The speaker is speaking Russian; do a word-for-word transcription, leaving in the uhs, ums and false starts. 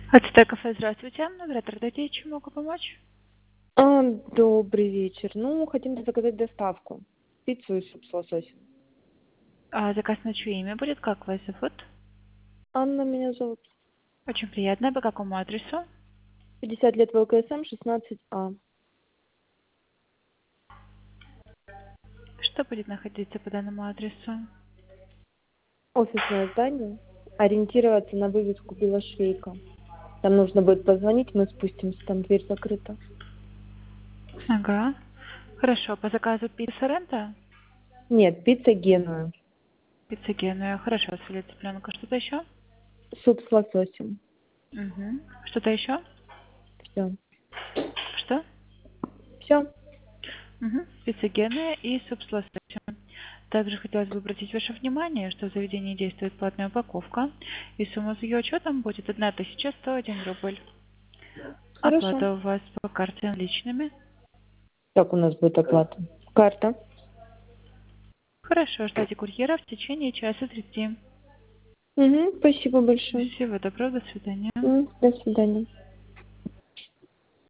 Ацтек кафе, здравствуйте. Оператор, дайте, чем могу помочь? А, добрый вечер. Ну, хотим заказать доставку. Пиццу и суп с лососем. А заказ на чье имя будет? Как вас зовут? Анна меня зовут. Очень приятно. По какому адресу? пятьдесят лет ВЛКСМ, шестнадцать А. Что будет находиться по данному адресу? Офисное здание. Ориентироваться на вывеску Белошвейка. Там нужно будет позвонить, мы спустимся, там дверь закрыта. Ага. Хорошо. По заказу пицца Соренто? Нет, пицца Генуя. Пицца Генуя. Хорошо, филе цыпленка. Что-то еще? Суп с лососем. Угу. Что-то еще? Все. Что? Все. Угу. Пицца Генуя и суп с лососем. Также хотелось бы обратить ваше внимание, что в заведении действует платная упаковка, и сумма с ее учетом будет одна тысяча сто один рубль. Хорошо. Оплата у вас по карте наличными. Так у нас будет оплата. Карта. Хорошо, ждите курьера в течение часа тридцати. Угу, спасибо большое. Всего доброго, до свидания. М, До свидания.